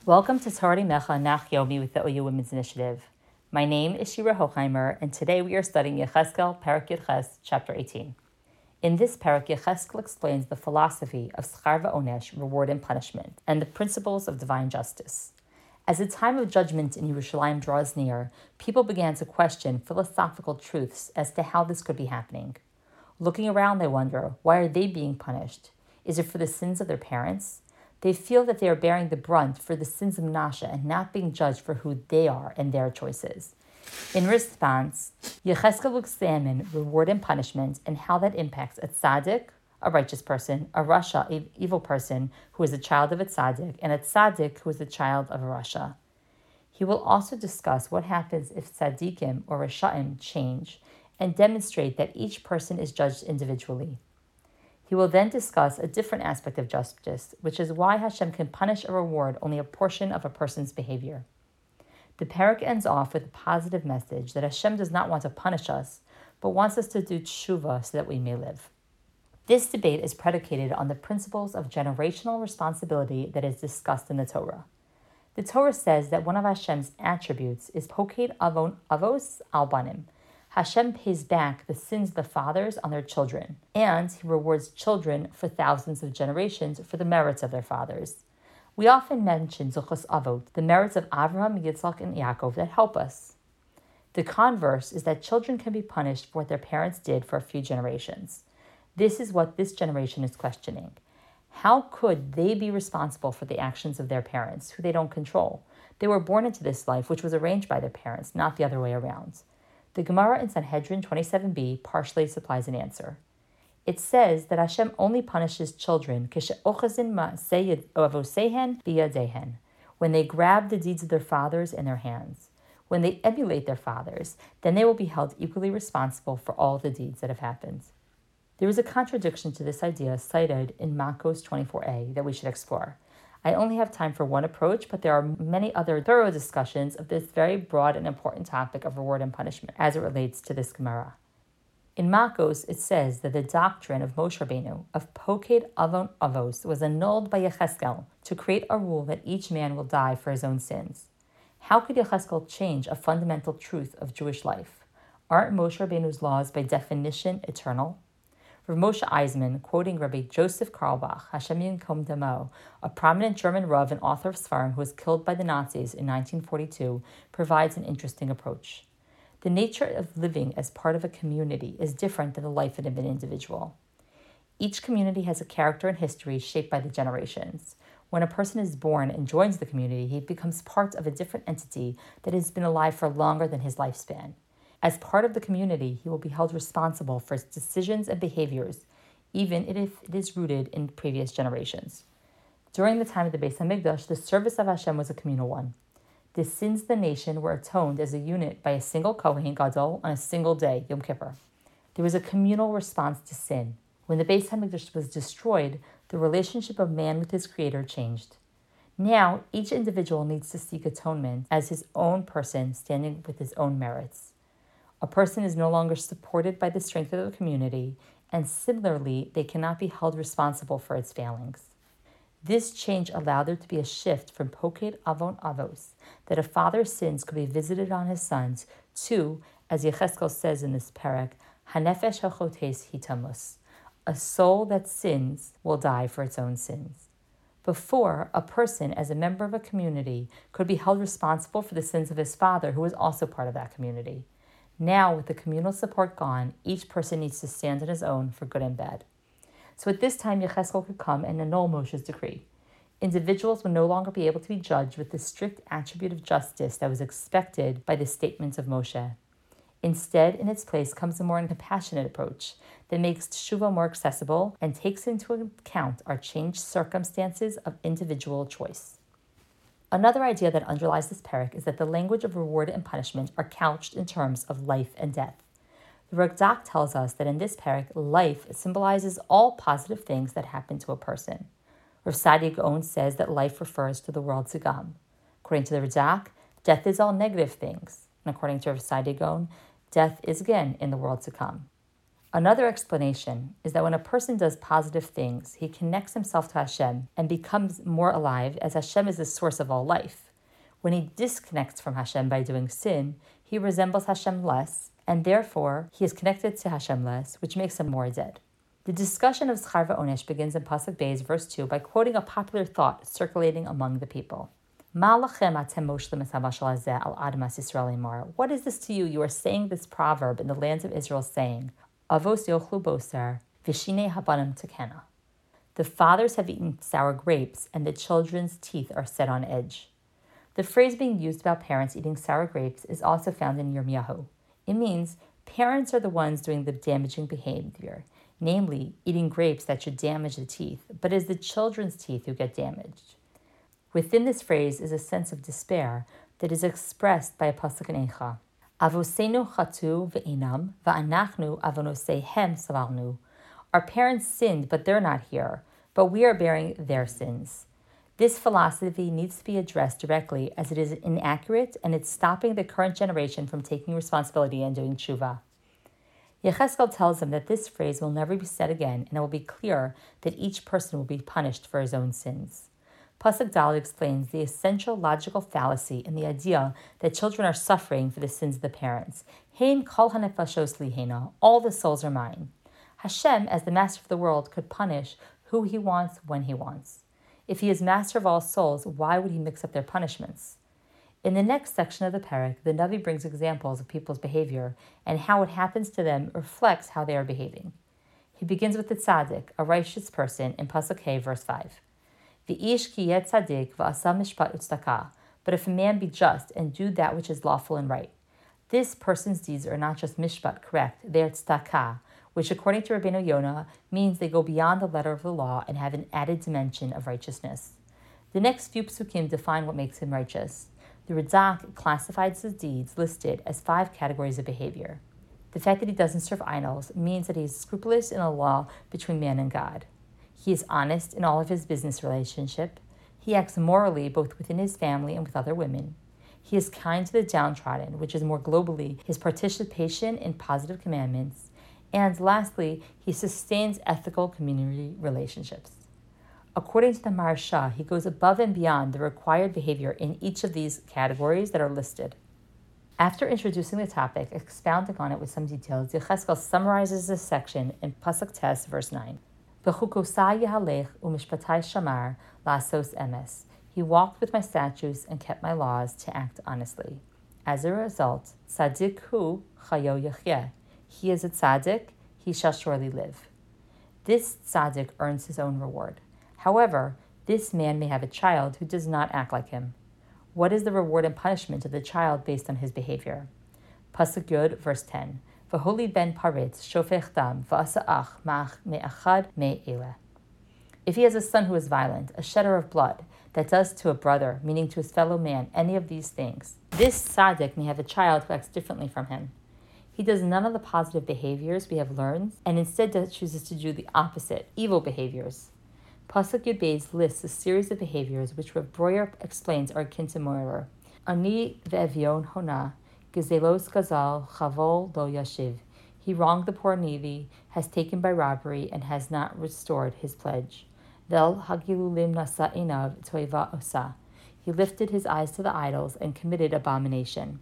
Welcome to Torah Mecha Nach Yomi with the OU Women's Initiative. My name is Shira Hochheimer, and today we are studying Yecheskel, Perek Yudches, Chapter 18. In this Perek, Yecheskel explains the philosophy of Schar V'Onesh, reward and punishment, and the principles of divine justice. As the time of judgment in Yerushalayim draws near, people began to question philosophical truths as to how this could be happening. Looking around, they wonder, why are they being punished? Is it for the sins of their parents? They feel that they are bearing the brunt for the sins of Nasha and not being judged for who they are and their choices. In response, Yecheskel will examine reward and punishment and how that impacts a tzaddik, a righteous person, a rasha, evil person who is a child of a tzaddik, and a tzaddik who is the child of a rasha. He will also discuss what happens if tzaddikim or rashaim change and demonstrate that each person is judged individually. He will then discuss a different aspect of justice, which is why Hashem can punish or reward only a portion of a person's behavior. The parak ends off with a positive message that Hashem does not want to punish us, but wants us to do tshuva so that we may live. This debate is predicated on the principles of generational responsibility that is discussed in the Torah. The Torah says that one of Hashem's attributes is poked avos al banim. Hashem pays back the sins of the fathers on their children, and he rewards children for thousands of generations for the merits of their fathers. We often mention Zuchos Avot, the merits of Avraham, Yitzchak, and Yaakov that help us. The converse is that children can be punished for what their parents did for a few generations. This is what this generation is questioning. How could they be responsible for the actions of their parents, who they don't control? They were born into this life, which was arranged by their parents, not the other way around. The Gemara in Sanhedrin 27b partially supplies an answer. It says that Hashem only punishes children when they grab the deeds of their fathers in their hands. When they emulate their fathers, then they will be held equally responsible for all the deeds that have happened. There is a contradiction to this idea cited in Makos 24a that we should explore. I only have time for one approach, but there are many other thorough discussions of this very broad and important topic of reward and punishment as it relates to this Gemara. In Makos, it says that the doctrine of Moshe Rabbeinu of poked avon avos was annulled by Yecheskel to create a rule that each man will die for his own sins. How could Yecheskel change a fundamental truth of Jewish life? Aren't Moshe Rabbeinu's laws by definition eternal? Rav Moshe Eisman, quoting Rabbi Joseph Karlbach, Hashem Yinkom Damo, a prominent German Rav and author of Sfarim who was killed by the Nazis in 1942, provides an interesting approach. The nature of living as part of a community is different than the life of an individual. Each community has a character and history shaped by the generations. When a person is born and joins the community, he becomes part of a different entity that has been alive for longer than his lifespan. As part of the community, he will be held responsible for his decisions and behaviors, even if it is rooted in previous generations. During the time of the Beis HaMikdash, the service of Hashem was a communal one. The sins of the nation were atoned as a unit by a single Kohen Gadol on a single day, Yom Kippur. There was a communal response to sin. When the Beis HaMikdash was destroyed, the relationship of man with his Creator changed. Now, each individual needs to seek atonement as his own person standing with his own merits. A person is no longer supported by the strength of the community, and similarly, they cannot be held responsible for its failings. This change allowed there to be a shift from poked avon avos, that a father's sins could be visited on his sons, to, as Yecheskel says in this parak, hanefesh hachotes hitamus, a soul that sins will die for its own sins. Before, a person, as a member of a community, could be held responsible for the sins of his father, who was also part of that community. Now, with the communal support gone, each person needs to stand on his own for good and bad. So at this time, Yecheskel could come and annul Moshe's decree. Individuals will no longer be able to be judged with the strict attribute of justice that was expected by the statements of Moshe. Instead, in its place comes a more compassionate approach that makes teshuva more accessible and takes into account our changed circumstances of individual choice. Another idea that underlies this parak is that the language of reward and punishment are couched in terms of life and death. The Radak tells us that in this parak, life symbolizes all positive things that happen to a person. Rav Saadia Gaon says that life refers to the world to come. According to the Radak, death is all negative things. And according to Rav Saadia Gaon, death is again in the world to come. Another explanation is that when a person does positive things, he connects himself to Hashem and becomes more alive, as Hashem is the source of all life. When he disconnects from Hashem by doing sin, he resembles Hashem less, and therefore he is connected to Hashem less, which makes him more dead. The discussion of Schar v'Onesh begins in Pasuk Beis, verse 2, by quoting a popular thought circulating among the people. What is this to you? You are saying this proverb in the lands of Israel, saying, Avos yochlu boser, v'shinei habanim tekena. The fathers have eaten sour grapes, and the children's teeth are set on edge. The phrase being used about parents eating sour grapes is also found in Yirmiyahu. It means parents are the ones doing the damaging behavior, namely eating grapes that should damage the teeth, but it is the children's teeth who get damaged. Within this phrase is a sense of despair that is expressed by a pasuk in Eicha. Avosenu chatu ve'inam va'anachnu avonoseihem savalnu. Our parents sinned, but they're not here, but we are bearing their sins. This philosophy needs to be addressed directly, as it is inaccurate and it's stopping the current generation from taking responsibility and doing tshuva. Yecheskel tells them that this phrase will never be said again, and it will be clear that each person will be punished for his own sins. Pasuk Dalet explains the essential logical fallacy in the idea that children are suffering for the sins of the parents. Hein kol hanefashos lihena, all the souls are mine. Hashem, as the master of the world, could punish who he wants when he wants. If he is master of all souls, why would he mix up their punishments? In the next section of the parak, the Navi brings examples of people's behavior, and how what happens to them reflects how they are behaving. He begins with the tzaddik, a righteous person, in Pasuk Hey, verse 5. V'ish ki yet tzaddik v'asa mishpat utzedakah. But if a man be just and do that which is lawful and right, this person's deeds are not just mishpat, correct, they are tzedakah, which according to Rabbeinu Yonah means they go beyond the letter of the law and have an added dimension of righteousness. The next few psukim define what makes him righteous. The Radak classifies his deeds listed as 5 categories of behavior. The fact that he doesn't serve idols means that he is scrupulous in the law between man and God. He is honest in all of his business relationship. He acts morally both within his family and with other women. He is kind to the downtrodden, which is more globally his participation in positive commandments. And lastly, he sustains ethical community relationships. According to the Maharsha, he goes above and beyond the required behavior in each of these categories that are listed. After introducing the topic, expounding on it with some details, Yecheskel summarizes this section in Pasuk Tes, verse 9. V'chukosai yehalech u'mishpatai shamar la'asos emes. He walked with my statutes and kept my laws to act honestly. As a result, tzaddik hu chayo yechyeh. He is a tzaddik, he shall surely live. This tzaddik earns his own reward. However, this man may have a child who does not act like him. What is the reward and punishment of the child based on his behavior? Pasuk Yud, verse 10. V'holi ben paretz shofech dam v'asa ach ma'ach me'achad me'eleh. If he has a son who is violent, a shedder of blood, that does to a brother, meaning to his fellow man, any of these things, this tzaddik may have a child who acts differently from him. He does none of the positive behaviors we have learned, and instead chooses to do the opposite, evil behaviors. Pasuk Yud Beis lists a series of behaviors which Rav Breuer explains are akin to murder. Ani ve'evion hona, gezelos gazal chavol lo yashiv. He wronged the poor needy, has taken by robbery, and has not restored his pledge. Vel hagilulim nasa inav toiva osa. He lifted his eyes to the idols and committed abomination.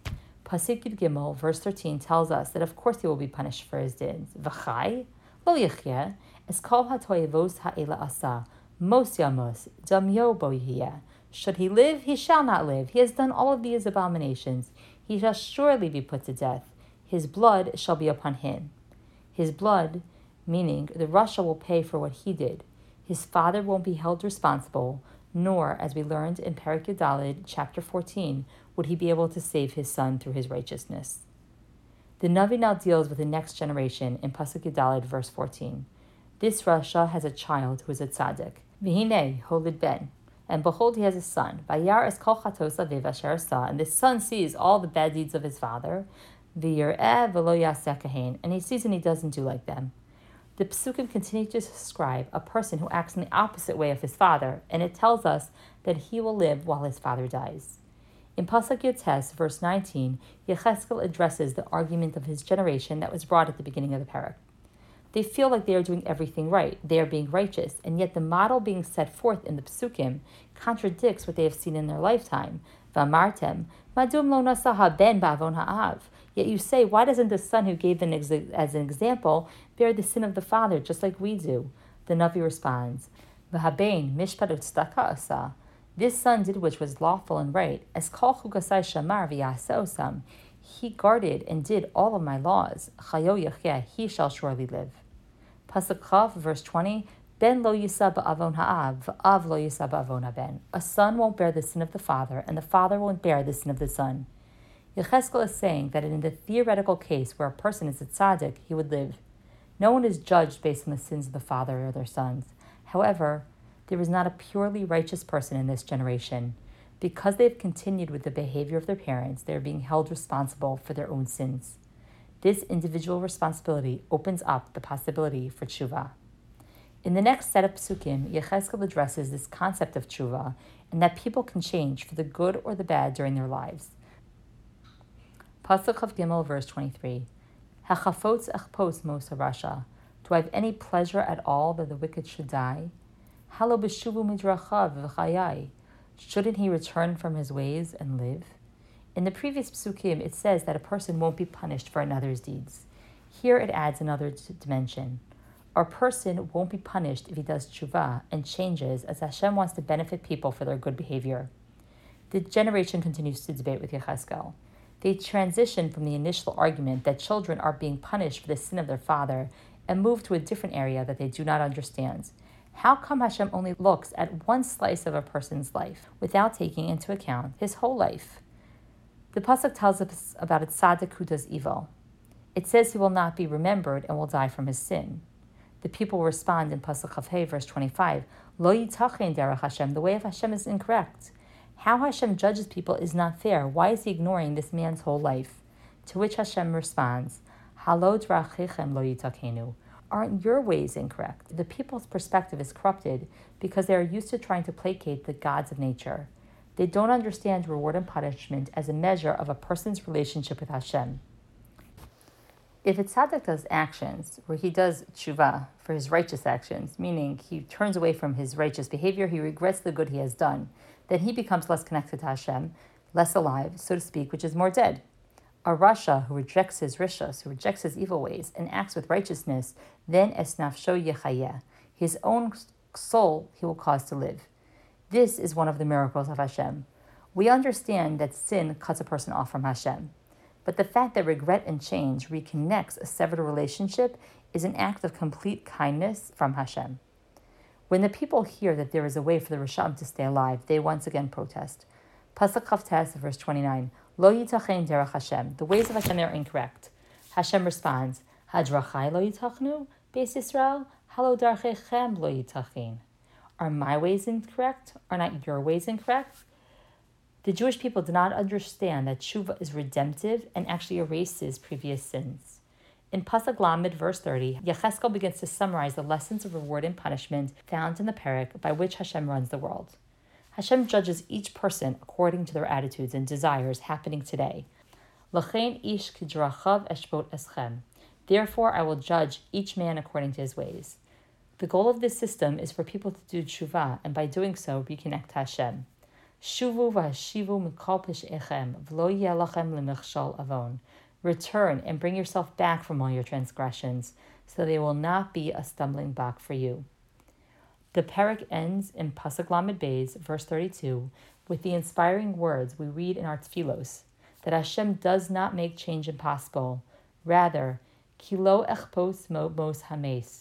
Pasuk Yud Gimel, verse 13, tells us that of course he will be punished for his sins. V'chai lo yichyeh. Es kol ha'toivos ha'ela asa, mos yamos, damyo bo yihiyeh. Should he live, he shall not live. He has done all of these abominations. He shall surely be put to death. His blood shall be upon him. His blood, meaning the Rasha will pay for what he did. His father won't be held responsible, nor, as we learned in Perek Yudalid, chapter 14, would he be able to save his son through his righteousness. The Navi now deals with the next generation in Pasuk Yudalid, verse 14. This Rasha has a child who is a tzaddik. V'hinei holid ben. And behold, he has a son. Vayar es kol chatos aviv asher asa. And this son sees all the bad deeds of his father. V'yireh v'lo yaseh kahen. And he sees and he doesn't do like them. The Psukim continue to describe a person who acts in the opposite way of his father, and it tells us that he will live while his father dies. In Pasuk Yotes, verse 19, Yecheskel addresses the argument of his generation that was brought at the beginning of the parak. They feel like they are doing everything right, they are being righteous, and yet the model being set forth in the psukim contradicts what they have seen in their lifetime. V'amartem, madum lo nasaha ben ba'avon ha'av. Yet you say, why doesn't the son who gave as an example bear the sin of the father just like we do? The Navi responds, V'habein mishpat u'tzedakah asa. This son did which was lawful and right, as kol chugasai shamar v'yaseh osam. He guarded and did all of my laws. Chayo yacheh, he shall surely live. Pasuk Chav, verse 20, Ben lo yisa ba'avon ha'av, v'av lo yisa ba'avon ha'ben. A son won't bear the sin of the father, and the father won't bear the sin of the son. Yecheskel is saying that in the theoretical case where a person is a tzaddik, he would live. No one is judged based on the sins of the father or their sons. However, there is not a purely righteous person in this generation. Because they've continued with the behavior of their parents, they are being held responsible for their own sins. This individual responsibility opens up the possibility for tshuva. In the next set of psukim, Yecheskel addresses this concept of tshuva and that people can change for the good or the bad during their lives. Pasuk of Gimel, verse 23. Hachafotz echpos mos harasha. Do I have any pleasure at all that the wicked should die? Halo b'shuvu midrachav v'chayai. Shouldn't he return from his ways and live? In the previous psukim, it says that a person won't be punished for another's deeds. Here it adds another dimension. A person won't be punished if he does tshuva and changes, as Hashem wants to benefit people for their good behavior. The generation continues to debate with Yecheskel. They transition from the initial argument that children are being punished for the sin of their father and move to a different area that they do not understand. How come Hashem only looks at one slice of a person's life without taking into account his whole life? The pasuk tells us about a tzaddik who does evil. It says he will not be remembered and will die from his sin. The people respond in pasuk Chavhei, verse 25, Lo yitachen derech Hashem, the way of Hashem is incorrect. How Hashem judges people is not fair. Why is he ignoring this man's whole life? To which Hashem responds, Halo drachechem lo yitakenu. Aren't your ways incorrect? The people's perspective is corrupted because they are used to trying to placate the gods of nature. They don't understand reward and punishment as a measure of a person's relationship with Hashem. If a tzaddik does actions where he does tshuva for his righteous actions, meaning he turns away from his righteous behavior, he regrets the good he has done, then he becomes less connected to Hashem, less alive, so to speak, which is more dead. A rasha who rejects his rishos, who rejects his evil ways, and acts with righteousness, then es nafsho yechayeh, his own soul he will cause to live. This is one of the miracles of Hashem. We understand that sin cuts a person off from Hashem, but the fact that regret and change reconnects a severed relationship is an act of complete kindness from Hashem. When the people hear that there is a way for the Rasham to stay alive, they once again protest. Pasuk Chavtes, verse 29, Lo yitachen derech Hashem. The ways of Hashem are incorrect. Hashem responds, Hadrachai lo yitachnu, Beis Yisrael, Halo darchechem lo yitachin. Are my ways incorrect? Are not your ways incorrect? The Jewish people do not understand that tshuva is redemptive and actually erases previous sins. In Pasuk Lamed, verse 30, Yecheskel begins to summarize the lessons of reward and punishment found in the parak by which Hashem runs the world. Hashem judges each person according to their attitudes and desires happening today. L'chein ish kidrachav eshbot eschem. Therefore, I will judge each man according to his ways. The goal of this system is for people to do tshuva, and by doing so, reconnect to Hashem. Shuvu v'hashivu mikol pesh'echem v'lo yeh lachem lemechshol avon. Return and bring yourself back from all your transgressions, so they will not be a stumbling block for you. The parak ends in Pasuk Lamed Beis, verse 32, with the inspiring words we read in our tefillos, that Hashem does not make change impossible. Rather, ki lo echpos mos hames.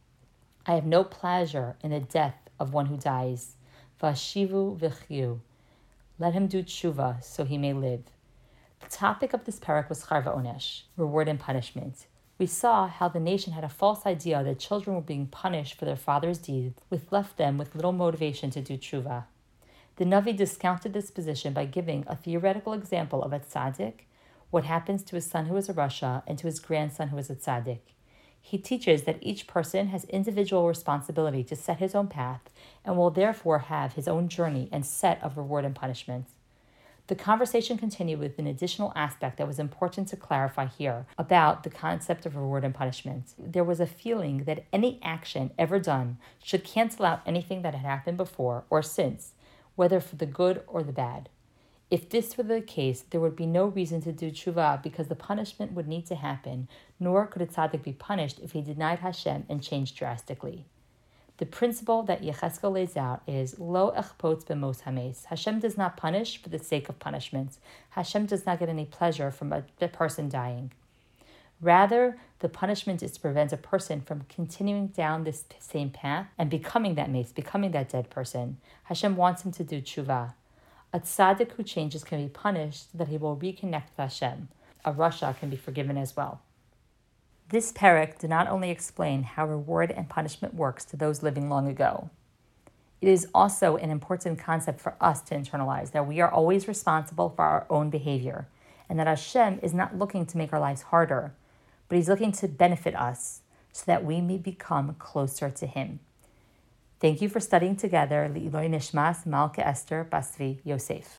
I have no pleasure in the death of one who dies. Vashivu v'chyu. Let him do tshuva, so he may live. The topic of this parak was char va'onesh, reward and punishment. We saw how the nation had a false idea that children were being punished for their father's deeds, which left them with little motivation to do tshuva. The Navi discounted this position by giving a theoretical example of a tzaddik, what happens to his son who is a rasha, and to his grandson who is a tzaddik. He teaches that each person has individual responsibility to set his own path and will therefore have his own journey and set of reward and punishment. The conversation continued with an additional aspect that was important to clarify here about the concept of reward and punishment. There was a feeling that any action ever done should cancel out anything that had happened before or since, whether for the good or the bad. If this were the case, there would be no reason to do tshuva because the punishment would need to happen, nor could a tzaddik be punished if he denied Hashem and changed drastically. The principle that Yechezkel lays out is lo echpotz b'mos hames. Hashem does not punish for the sake of punishment. Hashem does not get any pleasure from a person dying. Rather, the punishment is to prevent a person from continuing down this same path and becoming that mace, becoming that dead person. Hashem wants him to do tshuva. A tzaddik who changes can be punished so that he will reconnect with Hashem. A rasha can be forgiven as well. This parak did not only explain how reward and punishment works to those living long ago. It is also an important concept for us to internalize that we are always responsible for our own behavior and that Hashem is not looking to make our lives harder, but He's looking to benefit us so that we may become closer to Him. Thank you for studying together. Li'iloi Nishmas Malka Esther Basvi Yosef.